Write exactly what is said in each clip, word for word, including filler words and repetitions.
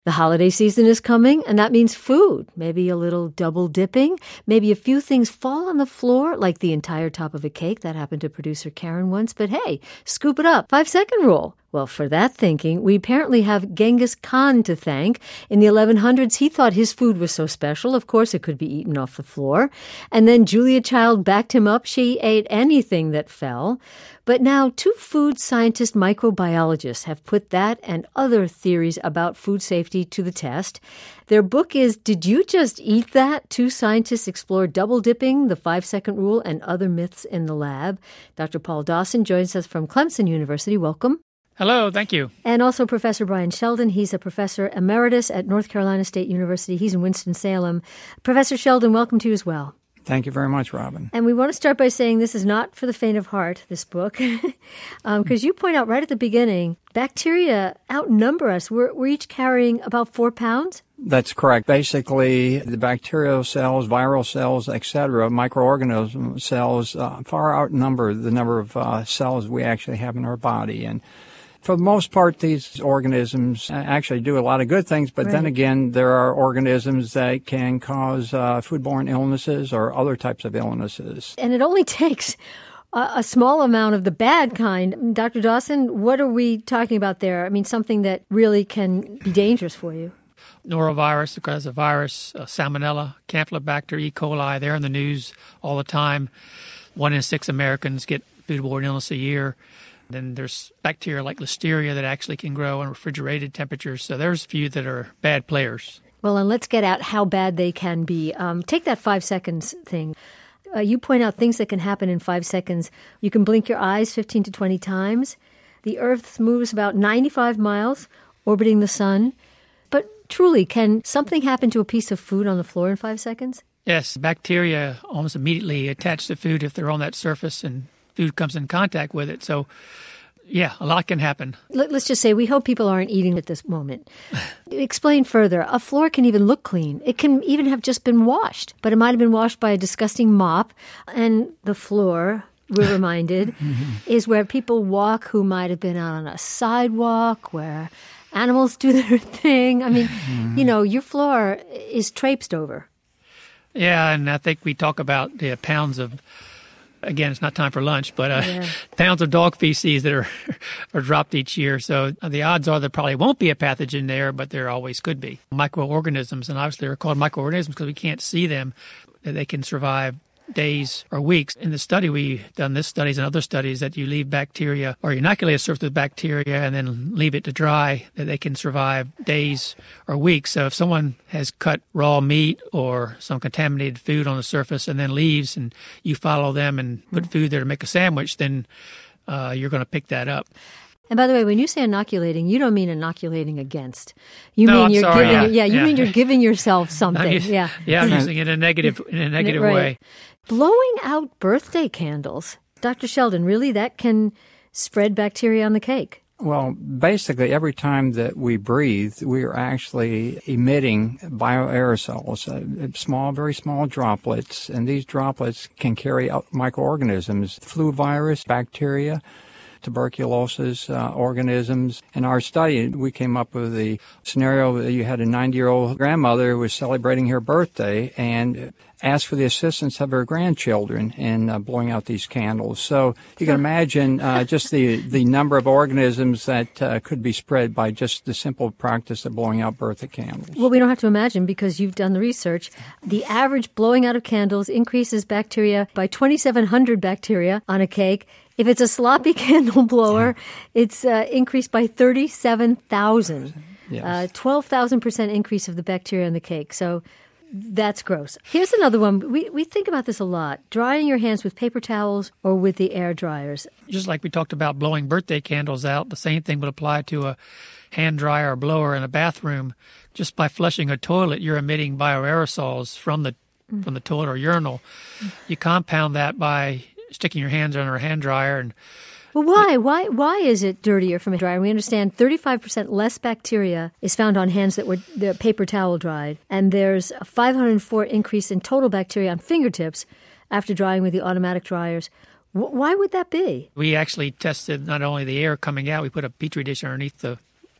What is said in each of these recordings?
The holiday season is coming, and that means food. Maybe a little double dipping. Maybe a few things fall on the floor, like the entire top of a cake. That happened to producer Karen once. But hey, scoop it up. Five-second rule. Well, for that thinking, we apparently have Genghis Khan to thank. In the eleven hundreds, he thought his food was so special, of course it could be eaten off the floor. And then Julia Child backed him up. She ate anything that fell. But now two food scientist microbiologists have put that and other theories about food safety to the test. Their book is Did You Just Eat That? Two scientists explore double dipping, the five-second rule, and other myths in the lab. Doctor Paul Dawson joins us from Clemson University. Welcome. Hello, thank you. And also Professor Brian Sheldon. He's a professor emeritus at North Carolina State University. He's in Winston-Salem. Professor Sheldon, welcome to you as well. Thank you very much, Robin. And we want to start by saying this is not for the faint of heart, this book, because um, you point out right at the beginning, bacteria outnumber us. We're, we're each carrying about four pounds. That's correct. Basically, the bacterial cells, viral cells, et cetera, microorganism cells uh, far outnumber the number of uh, cells we actually have in our body. And for the most part, these organisms actually do a lot of good things, but right. then again, there are organisms that can cause uh, foodborne illnesses or other types of illnesses. And it only takes a, a small amount of the bad kind. Doctor Dawson, what are we talking about there? I mean, something that really can be dangerous for you. Norovirus, because of virus, uh, Salmonella, Campylobacter, E. coli, they're in the news all the time. One in six Americans get foodborne illness a year. Then there's bacteria like Listeria that actually can grow in refrigerated temperatures. So there's a few that are bad players. Well, and let's get at how bad they can be. Um, take that five seconds thing. Uh, you point out things that can happen in five seconds. You can blink your eyes fifteen to twenty times. The Earth moves about ninety-five miles, orbiting the sun. But truly, can something happen to a piece of food on the floor in five seconds? Yes, bacteria almost immediately attach to food if they're on that surface and food comes in contact with it. So, yeah, a lot can happen. Let's just say we hope people aren't eating at this moment. Explain further. A floor can even look clean. It can even have just been washed, but it might have been washed by a disgusting mop. And the floor, we're reminded, mm-hmm. is where people walk who might have been out on a sidewalk, where animals do their thing. I mean, mm-hmm. you know, your floor is traipsed over. Yeah, and I think we talk about the pounds of Again, it's not time for lunch, but uh, yeah. pounds of dog feces that are are dropped each year. So the odds are there probably won't be a pathogen there, but there always could be. Microorganisms, and obviously they're called microorganisms because we can't see them, that they can survive days or weeks. In the study, we've done this studies and other studies that you leave bacteria or you inoculate a surface with bacteria and then leave it to dry, that they can survive days or weeks. So if someone has cut raw meat or some contaminated food on the surface and then leaves and you follow them and put food there to make a sandwich, then uh, you're going to pick that up. And by the way, when you say inoculating, you don't mean inoculating against. You no, mean I'm you're sorry. giving Yeah, yeah, you yeah. mean you're giving yourself something. I'm using, yeah. Yeah, I'm using it in a negative in a negative right. way. Blowing out birthday candles. Doctor Sheldon, really that can spread bacteria on the cake? Well, basically, every time that we breathe, we are actually emitting bioaerosols, uh, small, very small droplets, and these droplets can carry out microorganisms, flu virus, bacteria, tuberculosis uh, organisms. In our study, we came up with the scenario that you had a ninety-year-old grandmother who was celebrating her birthday and asked for the assistance of her grandchildren in uh, blowing out these candles. So you can imagine uh, just the, the number of organisms that uh, could be spread by just the simple practice of blowing out birthday candles. Well, we don't have to imagine because you've done the research. The average blowing out of candles increases bacteria by twenty-seven hundred bacteria on a cake. If it's a sloppy candle blower, it's uh, increased by thirty-seven thousand. Yes. Uh, twelve thousand percent increase of the bacteria in the cake. So that's gross. Here's another one. We we think about this a lot. Drying your hands with paper towels or with the air dryers. Just like we talked about blowing birthday candles out, the same thing would apply to a hand dryer or blower in a bathroom. Just by flushing a toilet, you're emitting bioaerosols from the mm. from the toilet or urinal. Mm. You compound that by sticking your hands under a hand dryer. And well, why? Why Why is it dirtier from a dryer? We understand thirty-five percent less bacteria is found on hands that were the paper towel dried, and there's a five hundred four increase in total bacteria on fingertips after drying with the automatic dryers. W- why would that be? We actually tested not only the air coming out, we put a Petri dish underneath the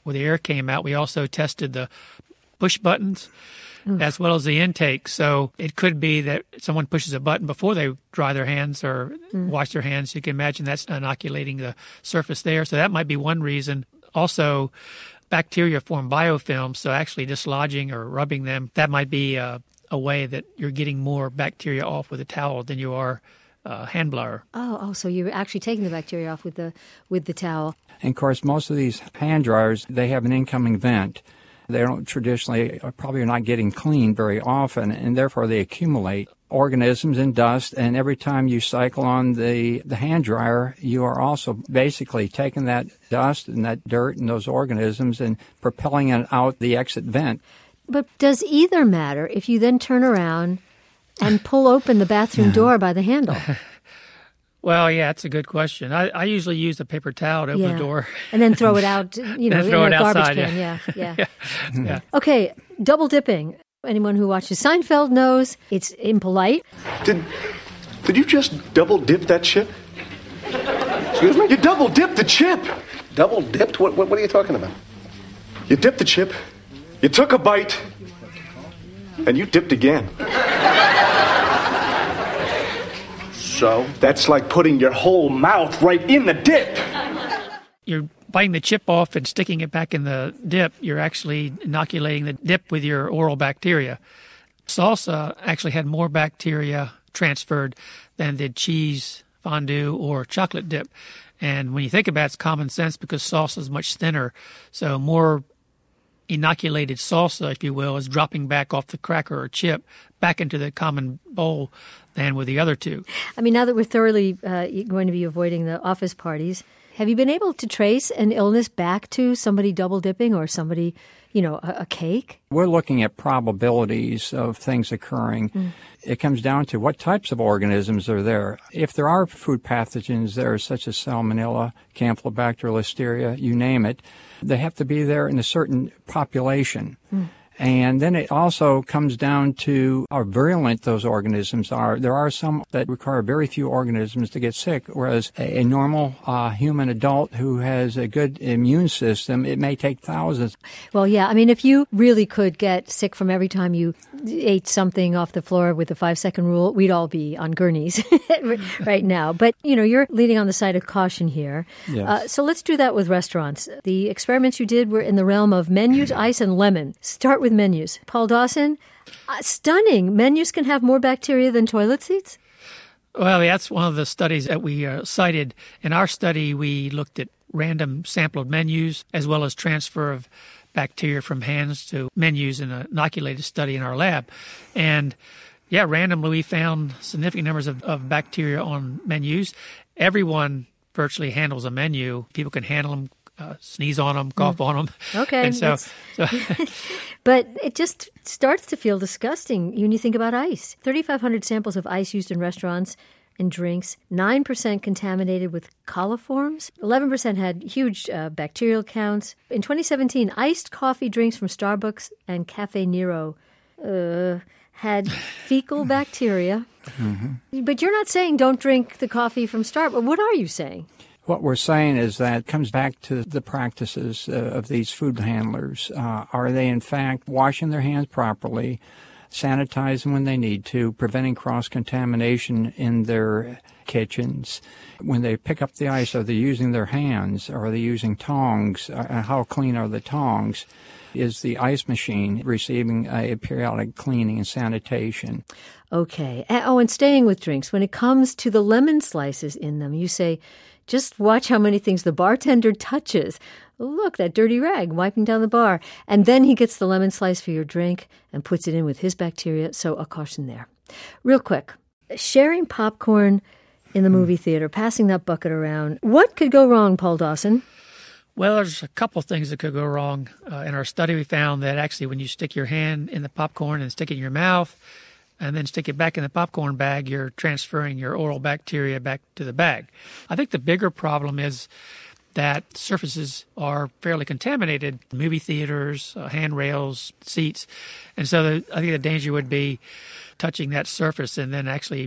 where the air came out. We also tested the push buttons Oof. as well as the intake. So it could be that someone pushes a button before they dry their hands or mm. wash their hands. You can imagine that's inoculating the surface there. So that might be one reason. Also, bacteria form biofilms, so actually dislodging or rubbing them, that might be a, a way that you're getting more bacteria off with a towel than you are uh, hand blower. Oh, oh, so you're actually taking the bacteria off with the with the towel. And of course, most of these hand dryers, they have an incoming vent. They don't traditionally, probably are not getting cleaned very often, and therefore they accumulate organisms and dust, and every time you cycle on the, the hand dryer, you are also basically taking that dust and that dirt and those organisms and propelling it out the exit vent. But does either matter if you then turn around and pull open the bathroom door by the handle? Well, yeah, that's a good question. I, I usually use a paper towel to open yeah. the door. And then throw it out, you know, throw in it a garbage outside, can. Yeah, yeah. yeah. yeah. yeah. Okay, double dipping. Anyone who watches Seinfeld knows it's impolite. Did did you just double dip that chip? Excuse me? You double dipped the chip. Double dipped? What, what, what are you talking about? You dipped the chip, you took a bite, and you dipped again. So that's like putting your whole mouth right in the dip. You're biting the chip off and sticking it back in the dip. You're actually inoculating the dip with your oral bacteria. Salsa actually had more bacteria transferred than did cheese, fondue, or chocolate dip. And when you think about it, it's common sense because salsa is much thinner. So more inoculated salsa, if you will, is dropping back off the cracker or chip back into the common bowl than with the other two. I mean, now that we're thoroughly uh, going to be avoiding the office parties, have you been able to trace an illness back to somebody double dipping or somebody, you know, a, a cake? We're looking at probabilities of things occurring. Mm. It comes down to what types of organisms are there. If there are food pathogens there, such as Salmonella, Campylobacter, Listeria, you name it, they have to be there in a certain population. Mm. And then it also comes down to how virulent those organisms are. There are some that require very few organisms to get sick, whereas a, a normal uh, human adult who has a good immune system, it may take thousands. Well, yeah. I mean, if you really could get sick from every time you ate something off the floor with the five-second rule, we'd all be on gurneys right now. But, you know, you're leading on the side of caution here. Yes. Uh, so let's do that with restaurants. The experiments you did were in the realm of menus, ice, and lemon. Start with menus. Paul Dawson, uh, stunning. Menus can have more bacteria than toilet seats? Well, that's one of the studies that we uh, cited. In our study, we looked at random sampled menus as well as transfer of bacteria from hands to menus in an inoculated study in our lab. And, yeah, randomly we found significant numbers of, of bacteria on menus. Everyone virtually handles a menu. People can handle them. Uh, sneeze on them, cough mm. on them. Okay. And so, so but it just starts to feel disgusting when you think about ice. thirty-five hundred samples of ice used in restaurants and drinks, nine percent contaminated with coliforms, eleven percent had huge uh, bacterial counts. In twenty seventeen, iced coffee drinks from Starbucks and Cafe Nero uh, had fecal bacteria. Mm-hmm. But you're not saying don't drink the coffee from Starbucks. What are you saying? What we're saying is that it comes back to the practices uh, of these food handlers. Uh, are they, in fact, washing their hands properly, sanitizing when they need to, preventing cross-contamination in their kitchens? When they pick up the ice, are they using their hands? Are they using tongs? Uh, how clean are the tongs? Is the ice machine receiving a periodic cleaning and sanitation? Okay. Oh, and staying with drinks, when it comes to the lemon slices in them, you say, just watch how many things the bartender touches. Look, that dirty rag wiping down the bar. And then he gets the lemon slice for your drink and puts it in with his bacteria. So a caution there. Real quick, sharing popcorn in the movie theater, passing that bucket around. What could go wrong, Paul Dawson? Well, there's a couple things that could go wrong. Uh, in our study, we found that actually when you stick your hand in the popcorn and stick it in your mouth, and then stick it back in the popcorn bag, you're transferring your oral bacteria back to the bag. I think the bigger problem is that surfaces are fairly contaminated, movie theaters, uh, handrails, seats. And so the, I think the danger would be touching that surface and then actually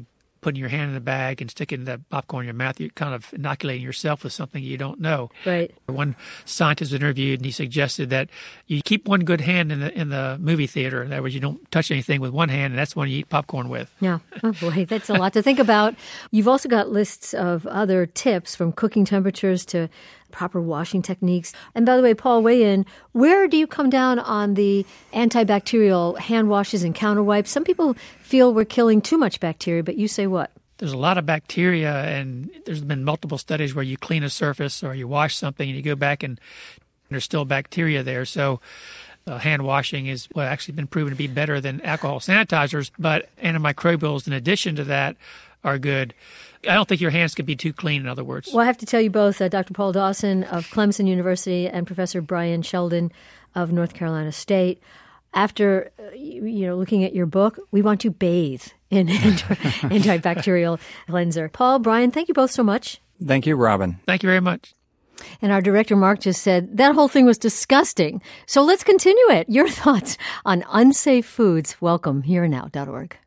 putting your hand in the bag and sticking the popcorn in your mouth. You're kind of inoculating yourself with something you don't know. Right. One scientist was interviewed, and he suggested that you keep one good hand in the in the movie theater. In other words, you don't touch anything with one hand, and that's the one you eat popcorn with. Yeah. Oh, boy, that's a lot to think about. You've also got lists of other tips, from cooking temperatures to proper washing techniques. And by the way, Paul, weigh in. Where do you come down on the antibacterial hand washes and counter wipes? Some people feel we're killing too much bacteria, but you say what? There's a lot of bacteria, and there's been multiple studies where you clean a surface or you wash something and you go back and there's still bacteria there. So uh, hand washing is well, actually been proven to be better than alcohol sanitizers, but antimicrobials in addition to that are good. I don't think your hands could be too clean, in other words. Well, I have to tell you both, uh, Doctor Paul Dawson of Clemson University and Professor Brian Sheldon of North Carolina State, after uh, you, you know looking at your book, we want to bathe in antibacterial cleanser. Paul, Brian, thank you both so much. Thank you, Robin. Thank you very much. And our director, Mark, just said that whole thing was disgusting. So let's continue it. Your thoughts on unsafe foods, welcome here and now dot org.